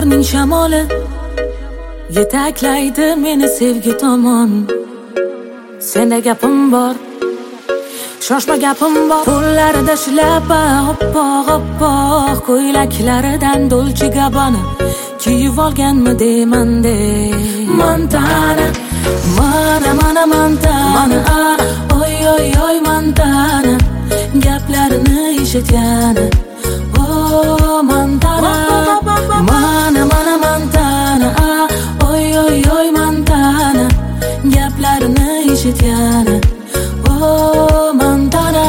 bahorning shamoli yetaklaydi meni sevgi tomon. Senda gapim bor, shoshma gapim bor. Qo'llarida shlapa oppoq oppoq, ko'ylaklaridan Dolce Gabbana kiyib olganmi deyman de. Montana, mana mana Montana, oy oy oy Montana, gaplarini eshit yana. Oh Montana, mana mana Montana, oy oy oy Montana, gaplarini eshit yana. Oh Montana.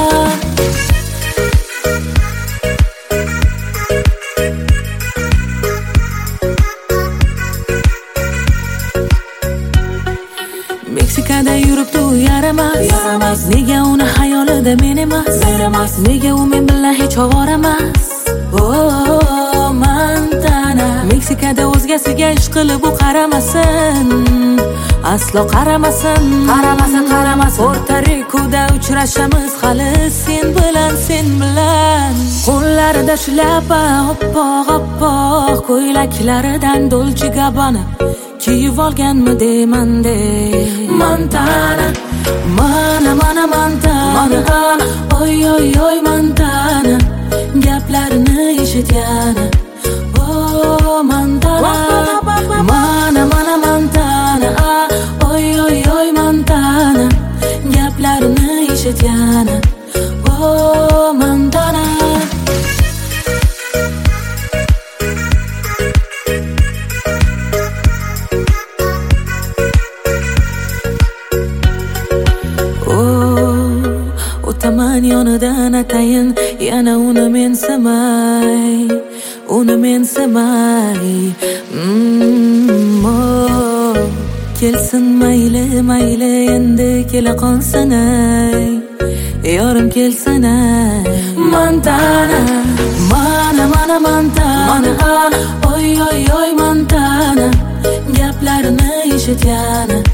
Meksikada yuribdi u yaramas. Nega uni xayolida men emas? Nega u men bilan hech ovora emas? Oh Montana, Meksikada o'zgasiga ishq qilib u qaramasin, aslo qaramasin. Puerto Ricoda uchrashamiz hali sen bilan. Qo'llarida shlapa oppoq oppoq, ko'ylaklaridan Dolce Gabbana kiyib olganmi deyman de. Montana, mana mana Montana, oy oy oy Montana, gaplarini eshit yana. Oh Montana, mana mana Montana, oy oy oy Montana, gaplarini eshit yana. Oh Montana. O'taman yonidan atayin, yana uni mensamay. Oh, kelsin mayli endi kela qolsan ay, yorim kelsin ay. Montana, mana mana Montana, oy oy oy Montana, gaplarini eshit yana.